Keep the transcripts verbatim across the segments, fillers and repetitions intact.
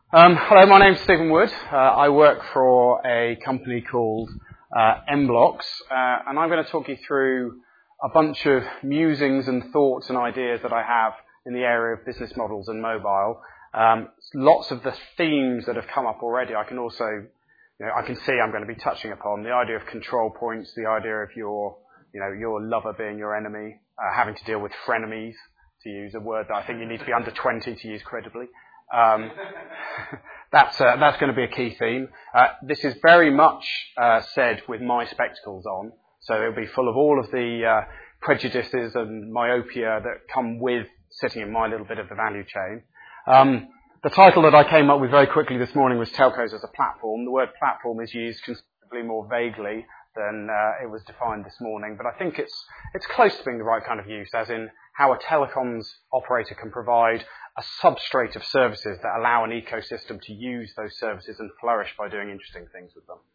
Um, hello, my name's Stephen Wood. Uh, I work for a company called uh, mBlocks, uh, and I'm going to talk you through a bunch of musings and thoughts and ideas that I have in the area of business models and mobile. Um, lots of the themes that have come up already, I can also, you know, I can see I'm going to be touching upon the idea of control points, the idea of your, you know, your lover being your enemy, uh, having to deal with frenemies, to use a word that I think you need to be under twenty to use credibly. Um, that's uh, that's going to be a key theme. Uh, this is very much uh, said with my spectacles on, so it'll be full of all of the uh, prejudices and myopia that come with sitting in my little bit of the value chain. Um, the title that I came up with very quickly this morning was Telcos as a Platform. The word platform is used considerably more vaguely than uh, it was defined this morning, but I think it's it's close to being the right kind of use, as in how a telecoms operator can provide a substrate of services that allow an ecosystem to use those services and flourish by doing interesting things with them.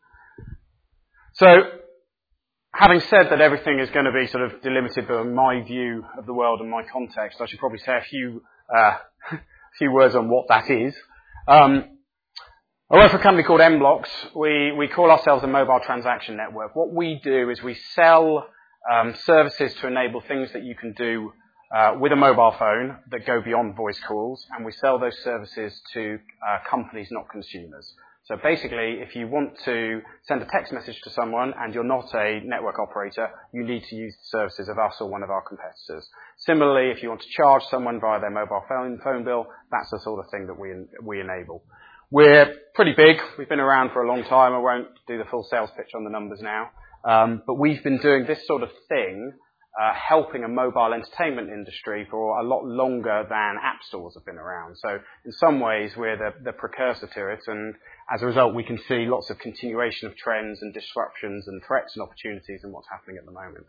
So, having said that everything is going to be sort of delimited by my view of the world and my context, I should probably say a few uh, a few words on what that is. Um, I work for a company called mBlocks. We, we call ourselves a mobile transaction network. What we do is we sell um, services to enable things that you can do uh, with a mobile phone that go beyond voice calls, and we sell those services to uh, companies, not consumers. So basically, if you want to send a text message to someone and you're not a network operator, you need to use the services of us or one of our competitors. Similarly, if you want to charge someone via their mobile phone, phone bill, that's the sort of thing that we we enable. We're pretty big. We've been around for a long time. I won't do the full sales pitch on the numbers now. Um, but we've been doing this sort of thing, uh, helping a mobile entertainment industry for a lot longer than app stores have been around. So in some ways, we're the, the precursor to it. And as a result, we can see lots of continuation of trends and disruptions and threats and opportunities in what's happening at the moment.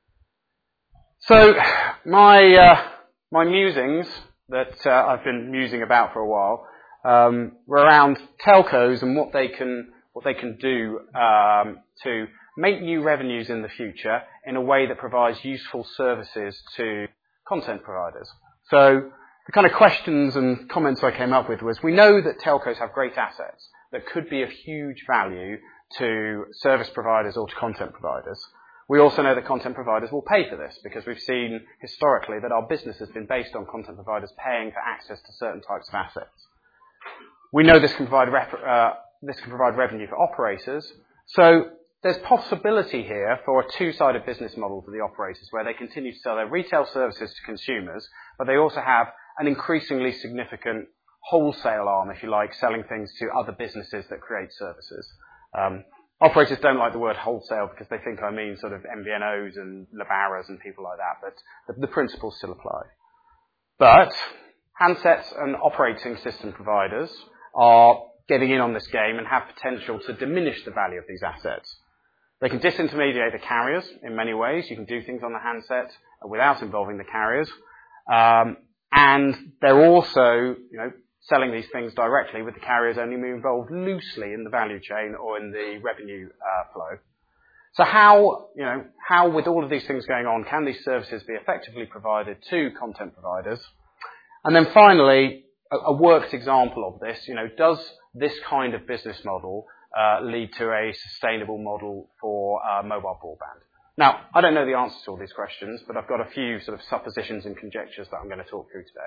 So my, uh, my musings that uh, I've been musing about for a while Um, we're around telcos and what they can what they can do um, to make new revenues in the future in a way that provides useful services to content providers. So the kind of questions and comments I came up with was, we know that telcos have great assets that could be of huge value to service providers or to content providers. We also know that content providers will pay for this, because we've seen historically that our business has been based on content providers paying for access to certain types of assets. We know this can provide rep- uh, this can provide revenue for operators. So there's possibility here for a two-sided business model for the operators, where they continue to sell their retail services to consumers, but they also have an increasingly significant wholesale arm, if you like, selling things to other businesses that create services. Um, operators don't like the word wholesale because they think I mean sort of M V N Os and Labaras and people like that, but the, the principles still apply. But handsets and operating system providers are getting in on this game and have potential to diminish the value of these assets. They can disintermediate the carriers in many ways. You can do things on the handset without involving the carriers. Um, and they're also, you know, selling these things directly, with the carriers only being involved loosely in the value chain or in the revenue uh, flow. So how, you know, how with all of these things going on, can these services be effectively provided to content providers? And then finally, a worked example of this, you know, does this kind of business model uh, lead to a sustainable model for uh, mobile broadband? Now, I don't know the answers to all these questions, but I've got a few sort of suppositions and conjectures that I'm going to talk through today.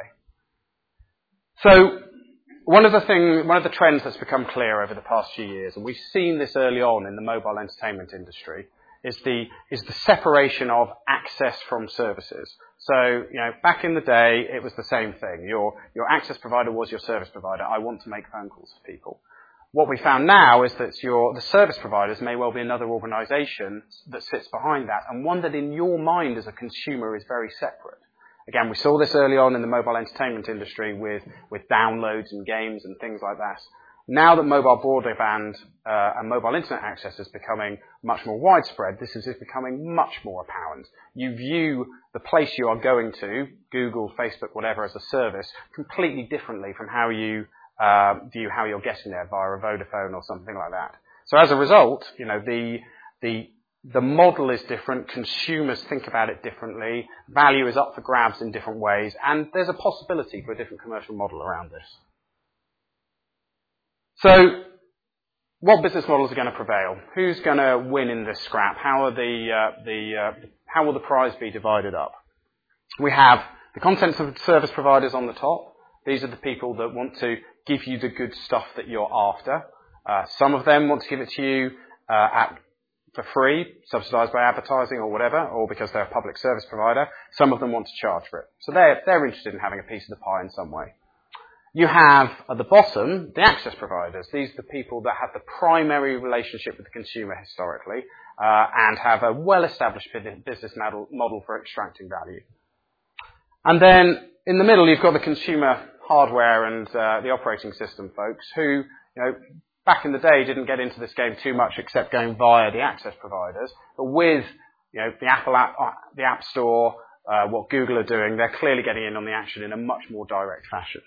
So, one of the thing, one of the trends that's become clear over the past few years, and we've seen this early on in the mobile entertainment industry, is the is the separation of access from services. So, you know, back in the day, it was the same thing. Your your access provider was your service provider. I want to make phone calls to people. What we found now is that your the service providers may well be another organisation that sits behind that, and one that in your mind as a consumer is very separate. Again, we saw this early on in the mobile entertainment industry with, with downloads and games and things like that. Now that mobile broadband uh, and mobile internet access is becoming much more widespread, this is becoming much more apparent. You view the place you are going to, Google, Facebook, whatever, as a service, completely differently from how you uh, view how you're getting there via a Vodafone or something like that. So as a result, you know, the the the model is different. Consumers think about it differently. Value is up for grabs in different ways, and there's a possibility for a different commercial model around this. So, what business models are going to prevail? Who's going to win in this scrap? How are the uh, the uh, how will the prize be divided up? We have the content service providers on the top. These are the people that want to give you the good stuff that you're after. Uh, some of them want to give it to you uh, at for free, subsidised by advertising or whatever, or because they're a public service provider. Some of them want to charge for it. So they're they're interested in having a piece of the pie in some way. You have, at the bottom, the access providers. These are the people that have the primary relationship with the consumer historically uh, and have a well-established business model, model for extracting value. And then, in the middle, you've got the consumer hardware and uh, the operating system folks who, you know, back in the day didn't get into this game too much except going via the access providers. But with, you know, the Apple app, the App Store, uh, what Google are doing, they're clearly getting in on the action in a much more direct fashion.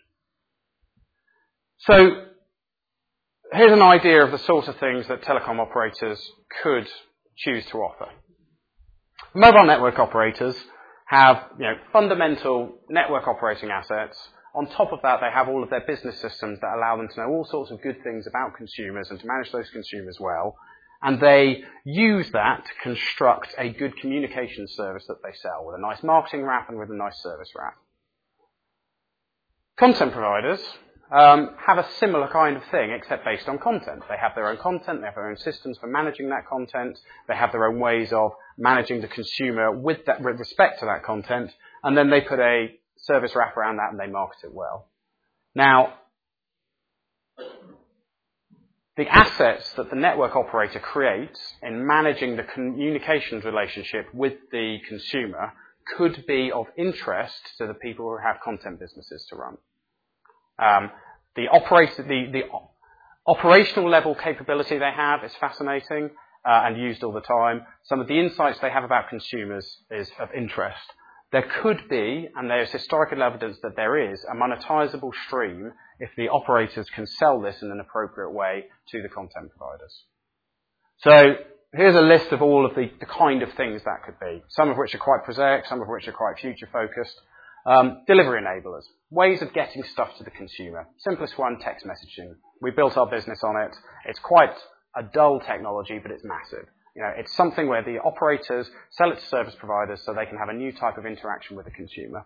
So, here's an idea of the sort of things that telecom operators could choose to offer. Mobile network operators have, you know, fundamental network operating assets. On top of that, they have all of their business systems that allow them to know all sorts of good things about consumers and to manage those consumers well. And they use that to construct a good communication service that they sell with a nice marketing wrap and with a nice service wrap. Content providers Um, have a similar kind of thing, except based on content. They have their own content, they have their own systems for managing that content, they have their own ways of managing the consumer with, that, with respect to that content, and then they put a service wrap around that and they market it well. Now, the assets that the network operator creates in managing the communications relationship with the consumer could be of interest to the people who have content businesses to run. Um, the, operator, the, the operational level capability they have is fascinating uh, and used all the time. Some of the insights they have about consumers is of interest. There could be, and there's historical evidence that there is, a monetizable stream if the operators can sell this in an appropriate way to the content providers. So here's a list of all of the, the kind of things that could be, some of which are quite prosaic, some of which are quite future-focused. Um, delivery enablers, ways of getting stuff to the consumer. Simplest one, text messaging. We built our business on it. It's quite a dull technology, but it's massive. You know, it's something where the operators sell it to service providers so they can have a new type of interaction with the consumer.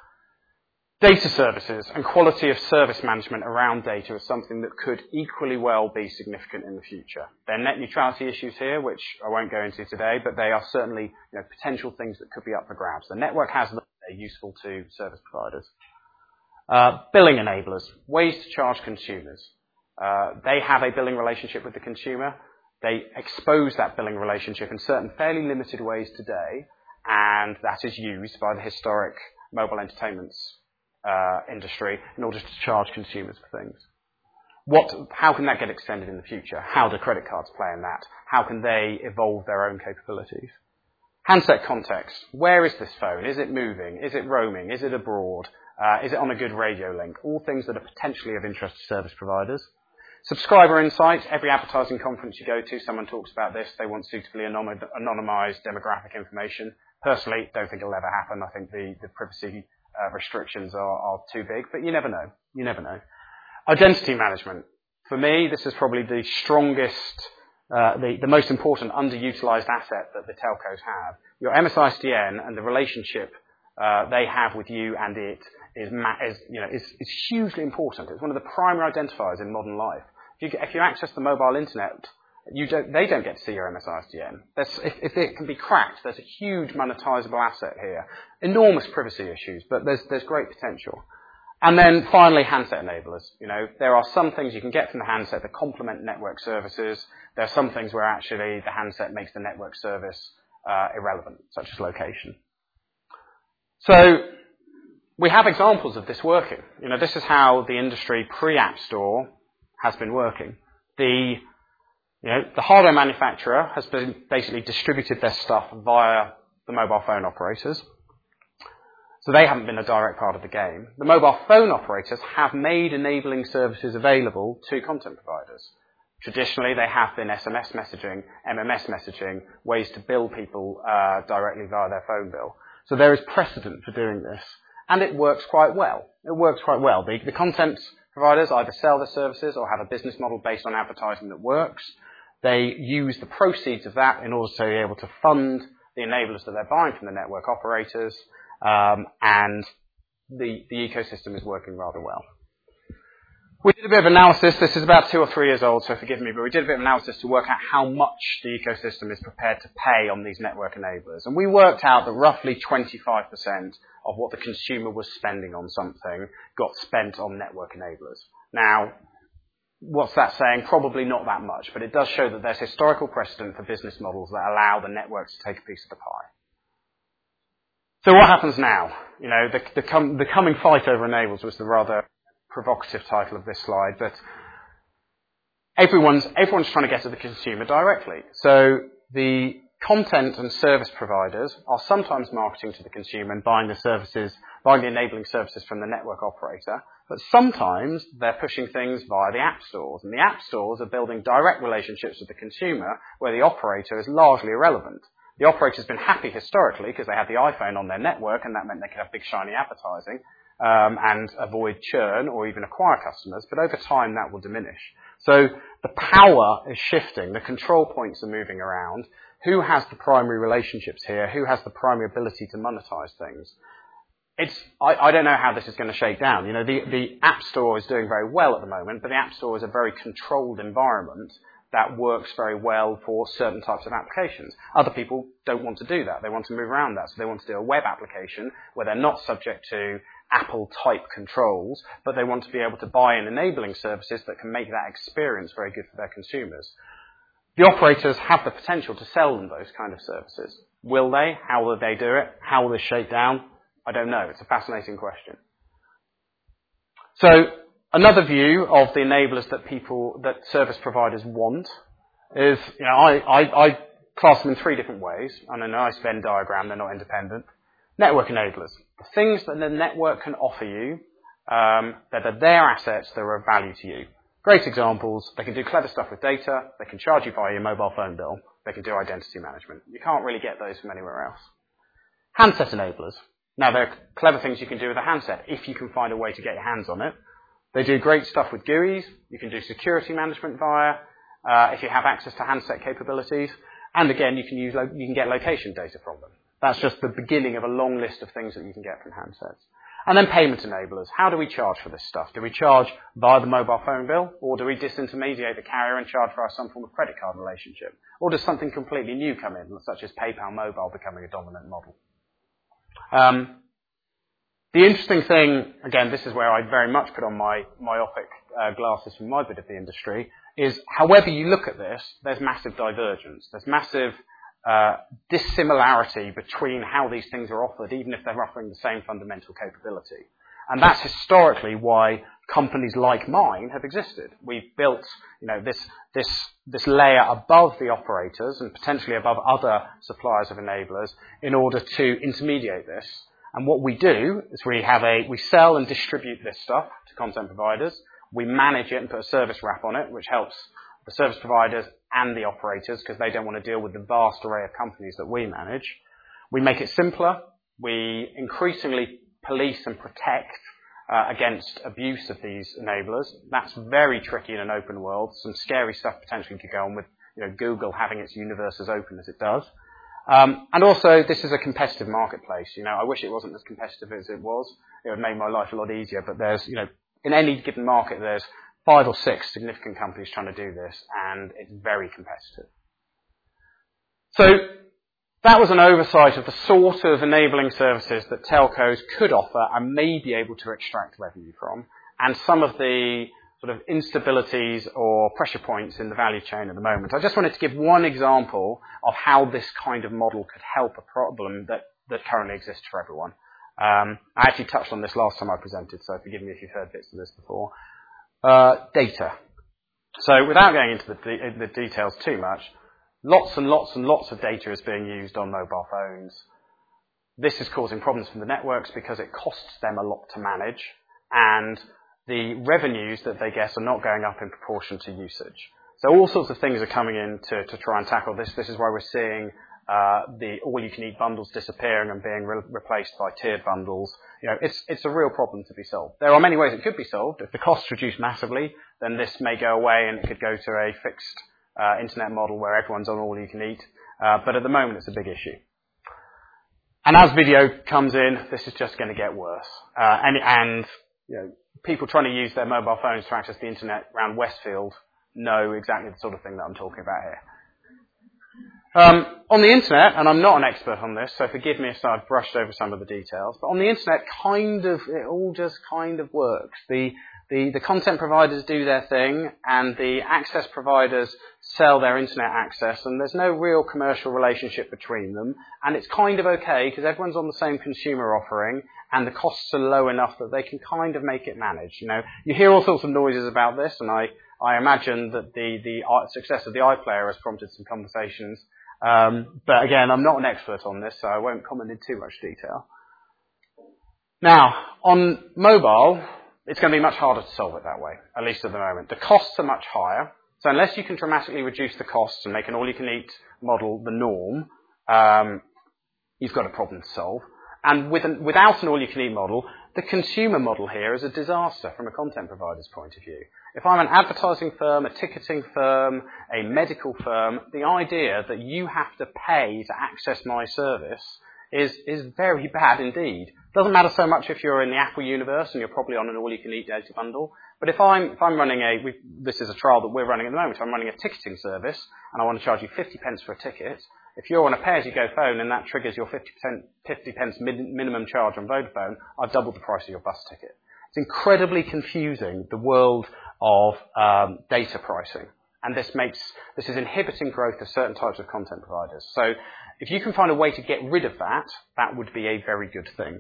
Data services and quality of service management around data is something that could equally well be significant in the future. There are net neutrality issues here, which I won't go into today, but they are certainly, you know, potential things that could be up for grabs. The network has them. They're useful to service providers. Uh, billing enablers, ways to charge consumers. Uh, they have a billing relationship with the consumer. They expose that billing relationship in certain fairly limited ways today, and that is used by the historic mobile entertainment uh, industry in order to charge consumers for things. What, how can that get extended in the future? How do credit cards play in that? How can they evolve their own capabilities? Handset context. Where is this phone? Is it moving? Is it roaming? Is it abroad? Uh, is it on a good radio link? All things that are potentially of interest to service providers. Subscriber insights. Every advertising conference you go to, someone talks about this. They want suitably anonymized demographic information. Personally, don't think it'll ever happen. I think the, the privacy uh, restrictions are, are too big, but you never know. You never know. Identity management. For me, this is probably the strongest Uh, the, the most important underutilized asset that the telcos have. Your M S I S D N and the relationship uh, they have with you and it is, ma- is, you know, is, is hugely important. It's one of the primary identifiers in modern life. If you, if you access the mobile internet, you don't, they don't get to see your M S I S D N. If, if it can be cracked, there's a huge monetizable asset here. Enormous privacy issues, but there's, there's great potential. And then finally, handset enablers. You know, there are some things you can get from the handset that complement network services. There are some things where actually the handset makes the network service uh, irrelevant, such as location. So we have examples of this working. You know, this is how the industry pre-App Store has been working. The, you know, the hardware manufacturer has been basically distributed their stuff via the mobile phone operators. So they haven't been a direct part of the game. The mobile phone operators have made enabling services available to content providers. Traditionally, they have been S M S messaging, M M S messaging, ways to bill people uh, directly via their phone bill. So there is precedent for doing this. And it works quite well. It works quite well. The, the content providers either sell their services or have a business model based on advertising that works. They use the proceeds of that in order to be able to fund the enablers that they're buying from the network operators, um, and the, the ecosystem is working rather well. We did a bit of analysis. This is about two or three years old, so forgive me, but we did a bit of analysis to work out how much the ecosystem is prepared to pay on these network enablers. And we worked out that roughly twenty-five percent of what the consumer was spending on something got spent on network enablers. Now, what's that saying? Probably not that much, but it does show that there's historical precedent for business models that allow the networks to take a piece of the pie. So what happens now? You know, the, the, com- the coming fight over enablers was the rather provocative title of this slide, but everyone's everyone's trying to get to the consumer directly. So the content and service providers are sometimes marketing to the consumer and buying the services, buying the enabling services from the network operator, but sometimes they're pushing things via the app stores, and the app stores are building direct relationships with the consumer where the operator is largely irrelevant. The operator's been happy historically because they had the iPhone on their network, and that meant they could have big shiny advertising um, and avoid churn or even acquire customers, but over time that will diminish. So the power is shifting, the control points are moving around. Who has the primary relationships here? Who has the primary ability to monetize things? It's, I, I don't know how this is going to shake down. You know, the, the App Store is doing very well at the moment, but the App Store is a very controlled environment that works very well for certain types of applications. Other people don't want to do that. They want to move around that. So they want to do a web application where they're not subject to Apple-type controls, but they want to be able to buy in enabling services that can make that experience very good for their consumers. The operators have the potential to sell them those kind of services. Will they? How will they do it? How will this shake down? I don't know. It's a fascinating question. So another view of the enablers that people, that service providers want is, you know, I, I, I class them in three different ways. And in a nice Venn diagram, they're not independent. Network enablers. The things that the network can offer you, um, that are their assets that are of value to you. Great examples. They can do clever stuff with data. They can charge you via your mobile phone bill. They can do identity management. You can't really get those from anywhere else. Handset enablers. Now, there are clever things you can do with a handset if you can find a way to get your hands on it. They do great stuff with G U Is. You can do security management via, uh, if you have access to handset capabilities. And again, you can use lo- you can get location data from them. That's just the beginning of a long list of things that you can get from handsets. And then payment enablers. How do we charge for this stuff? Do we charge via the mobile phone bill? Or do we disintermediate the carrier and charge via some form of credit card relationship? Or does something completely new come in, such as PayPal Mobile becoming a dominant model? Um, the interesting thing, again, this is where I very much put on my myopic uh, glasses from my bit of the industry, is however you look at this, there's massive divergence. There's massive Uh, dissimilarity between how these things are offered, even if they're offering the same fundamental capability. And that's historically why companies like mine have existed. We've built, you know, this, this, this layer above the operators and potentially above other suppliers of enablers in order to intermediate this. And what we do is we have a, we sell and distribute this stuff to content providers. We manage it and put a service wrap on it, which helps the service providers and the operators because they don't want to deal with the vast array of companies that we manage. We make it simpler. We increasingly police and protect uh, against abuse of these enablers. That's very tricky in an open world. Some scary stuff potentially could go on with, you know, Google having its universe as open as it does. Um, and also, this is a competitive marketplace. You know, I wish it wasn't as competitive as it was. It would make my life a lot easier. But there's, you know, in any given market, there's five or six significant companies trying to do this, and it's very competitive. So that was an oversight of the sort of enabling services that telcos could offer and may be able to extract revenue from, and some of the sort of instabilities or pressure points in the value chain at the moment. I just wanted to give one example of how this kind of model could help a problem that, that currently exists for everyone. Um, I actually touched on this last time I presented, so forgive me if you've heard bits of this before. Uh, data. So without going into the, de- the details too much, lots and lots and lots of data is being used on mobile phones. This is causing problems for the networks because it costs them a lot to manage, and the revenues that they get are not going up in proportion to usage. So all sorts of things are coming in to, to try and tackle this. This is why we're seeing uh, the all-you-can-eat bundles disappearing and being re- replaced by tiered bundles. You know, it's it's a real problem to be solved. There are many ways it could be solved. If the costs reduce massively, then this may go away and it could go to a fixed uh, internet model where everyone's on all-you-can-eat. Uh, but at the moment, it's a big issue. And as video comes in, this is just going to get worse. Uh, and, and you know, people trying to use their mobile phones to access the internet around Westfield know exactly the sort of thing that I'm talking about here. Um, on the internet, and I'm not an expert on this, so forgive me if I've brushed over some of the details, but on the internet, kind of, it all just kind of works. The The, the content providers do their thing, and the access providers sell their internet access, and there's no real commercial relationship between them. And it's kind of okay, because everyone's on the same consumer offering, and the costs are low enough that they can kind of make it manage. You know, you hear all sorts of noises about this, and I, I imagine that the, the success of the iPlayer has prompted some conversations. Um, but again, I'm not an expert on this, so I won't comment in too much detail. Now, on mobile, it's going to be much harder to solve it that way, at least at the moment. The costs are much higher. So unless you can dramatically reduce the costs and make an all-you-can-eat model the norm, um, you've got a problem to solve. And with an, without an all-you-can-eat model, the consumer model here is a disaster from a content provider's point of view. If I'm an advertising firm, a ticketing firm, a medical firm, the idea that you have to pay to access my service is is very bad indeed. Doesn't matter so much if you're in the Apple universe and you're probably on an all-you-can-eat data bundle. But if I'm if I'm running a we, this is a trial that we're running at the moment. If I'm running a ticketing service and I want to charge you fifty pence for a ticket. If you're on a pay-as-you-go phone and that triggers your fifty pence min, minimum charge on Vodafone, I've doubled the price of your bus ticket. It's incredibly confusing, the world of um, data pricing. And this makes this is inhibiting growth of certain types of content providers. So if you can find a way to get rid of that, that would be a very good thing.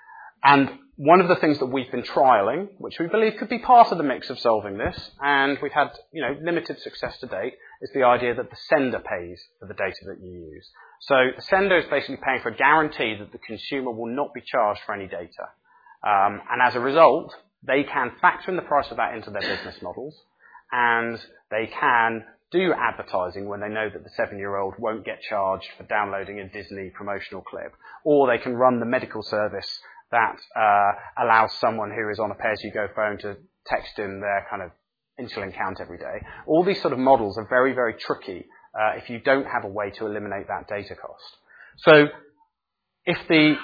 And one of the things that we've been trialling, which we believe could be part of the mix of solving this, and we've had, you know, limited success to date, is the idea that the sender pays for the data that you use. So the sender is basically paying for a guarantee that the consumer will not be charged for any data. Um, and as a result, they can factor in the price of that into their business models, and they can do advertising when they know that the seven-year-old won't get charged for downloading a Disney promotional clip. Or they can run the medical service that uh, allows someone who is on a pay-as-you-go phone to text in their kind of insulin count every day. All these sort of models are very, very tricky uh, if you don't have a way to eliminate that data cost. So if the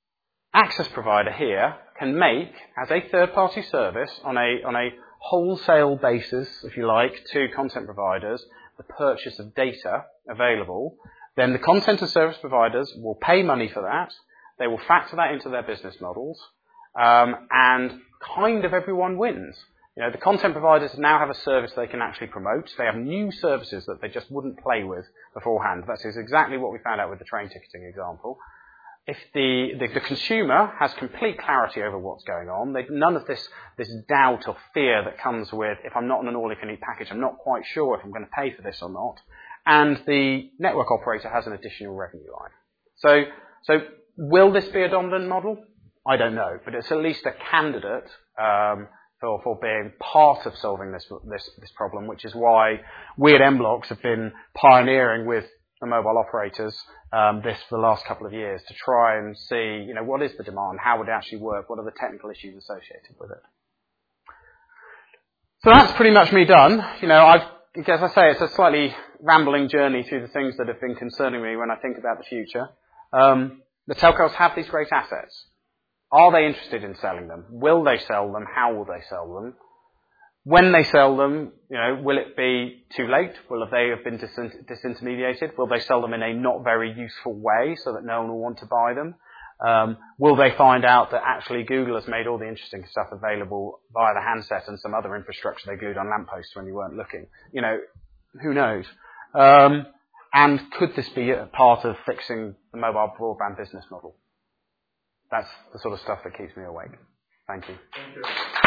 access provider here can make, as a third-party service, on a on a wholesale basis, if you like, to content providers, the purchase of data available, then the content and service providers will pay money for that. They will factor that into their business models, um, and kind of everyone wins. You know, the content providers now have a service they can actually promote. They have new services that they just wouldn't play with beforehand. That is exactly what we found out with the train ticketing example. If the, the, the consumer has complete clarity over what's going on, they, none of this, this doubt or fear that comes with, if I'm not on an all-you-can-eat package, I'm not quite sure if I'm going to pay for this or not, and the network operator has an additional revenue line. So, so will this be a dominant model? I don't know, but it's at least a candidate um, for, for being part of solving this, this, this problem, which is why we at mBlocks have been pioneering with the mobile operators um, this for the last couple of years to try and see, you know, what is the demand, how would it actually work, what are the technical issues associated with it. So that's pretty much me done. You know, I've, as I say, it's a slightly rambling journey through the things that have been concerning me when I think about the future. Um, the telcos have these great assets. Are they interested in selling them? Will they sell them? How will they sell them? When they sell them, you know, will it be too late? Will they have been disintermediated? Will they sell them in a not very useful way so that no one will want to buy them? Um, will they find out that actually Google has made all the interesting stuff available via the handset and some other infrastructure they glued on lampposts when you weren't looking? You know, who knows? Um, and could this be a part of fixing the mobile broadband business model? That's the sort of stuff that keeps me awake. Thank you. Thank you.